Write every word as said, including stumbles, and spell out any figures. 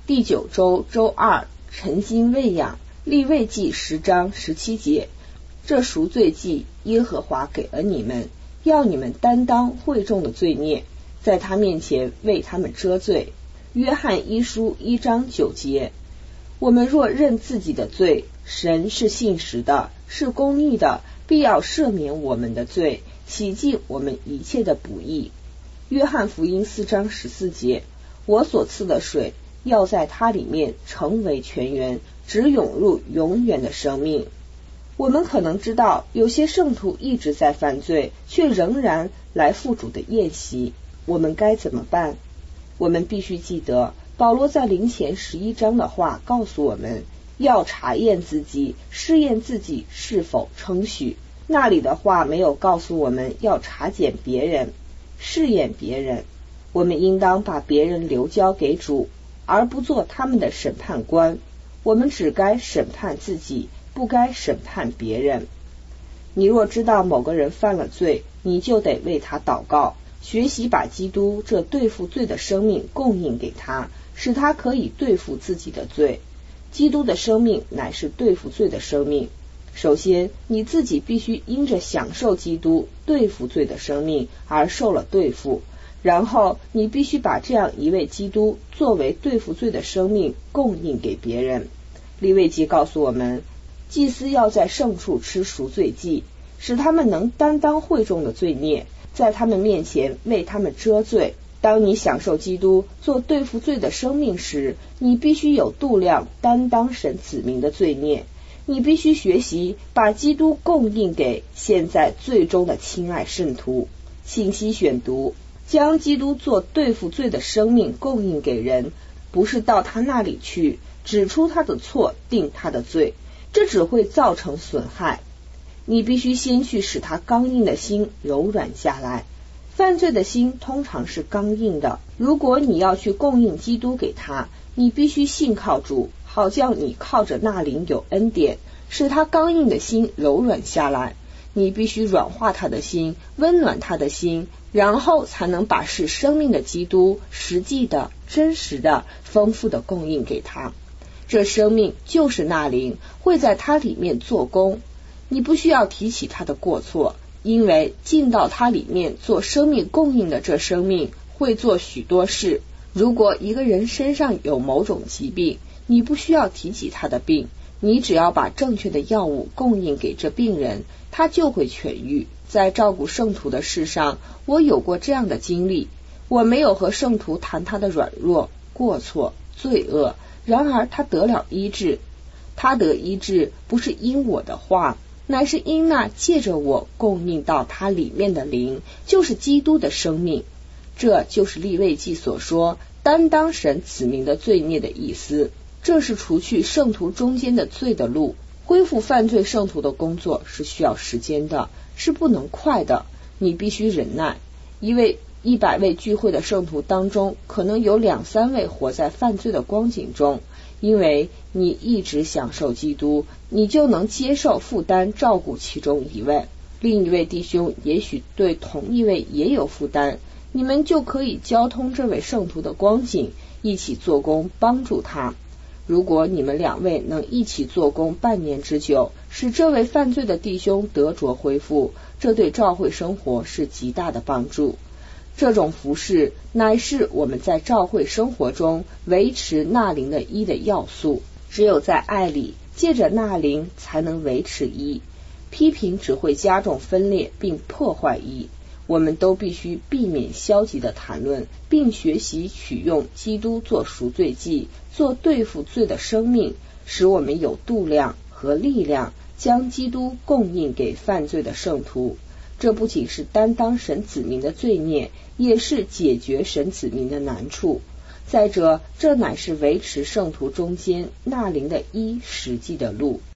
第九周周二，晨星喂养，利未记十章十七节。这赎罪祭耶和华给了你们，要你们担当会众的罪孽，在他面前为他们遮罪。约翰一书一章九节。我们若认自己的罪，神是信实的，是公义的，必要赦免我们的罪，洗净我们一切的不义。约翰福音四章十四节。我所赐的水要在它里面成为泉源，直涌入永远的生命。我们可能知道有些圣徒一直在犯罪，却仍然来父主的宴席，我们该怎么办？我们必须记得保罗在林前十一章的话告诉我们，要查验自己，试验自己是否称许。那里的话没有告诉我们要查检别人，试验别人。我们应当把别人留交给主，而不做他们的审判官。我们只该审判自己，不该审判别人。你若知道某个人犯了罪，你就得为他祷告，学习把基督这对付罪的生命供应给他，使他可以对付自己的罪。基督的生命乃是对付罪的生命。首先，你自己必须因着享受基督对付罪的生命而受了对付，然后你必须把这样一位基督作为对付罪的生命供应给别人。利未记告诉我们，祭司要在圣处吃赎罪祭，使他们能担当会众的罪孽，在他们面前为他们遮罪。当你享受基督做对付罪的生命时，你必须有度量担当神子民的罪孽。你必须学习把基督供应给现在最终的亲爱圣徒。信息选读：将基督做对付罪的生命供应给人，不是到他那里去指出他的错，定他的罪，这只会造成损害。你必须先去使他刚硬的心柔软下来。犯罪的心通常是刚硬的，如果你要去供应基督给他，你必须信靠主，好叫你靠着那灵有恩典，使他刚硬的心柔软下来。你必须软化他的心，温暖他的心，然后才能把是生命的基督实际的、真实的、丰富的供应给他。这生命就是那灵，会在他里面做工。你不需要提起他的过错，因为进到他里面做生命供应的这生命会做许多事。如果一个人身上有某种疾病，你不需要提起他的病，你只要把正确的药物供应给这病人，他就会痊愈。在照顾圣徒的事上，我有过这样的经历。我没有和圣徒谈他的软弱、过错、罪恶，然而他得了医治。他得医治不是因我的话，乃是因那借着我供应到他里面的灵，就是基督的生命。这就是利未记所说担当神子民的罪孽的意思。这是除去圣徒中间的罪的路。恢复犯罪圣徒的工作是需要时间的，是不能快的，你必须忍耐。一位一百位聚会的圣徒当中，可能有两三位活在犯罪的光景中。因为你一直享受基督，你就能接受负担照顾其中一位。另一位弟兄也许对同一位也有负担，你们就可以交通这位圣徒的光景，一起做工帮助他。如果你们两位能一起做工半年之久，使这位犯罪的弟兄得着恢复，这对教会生活是极大的帮助。这种服事乃是我们在教会生活中维持纳灵的一的要素。只有在爱里，借着纳灵才能维持一。批评只会加重分裂并破坏一。我们都必须避免消极的谈论，并学习取用基督做赎罪祭，做对付罪的生命，使我们有度量和力量，将基督供应给犯罪的圣徒。这不仅是担当神子民的罪孽，也是解决神子民的难处。再者，这乃是维持圣徒中间纳灵的一实际的路。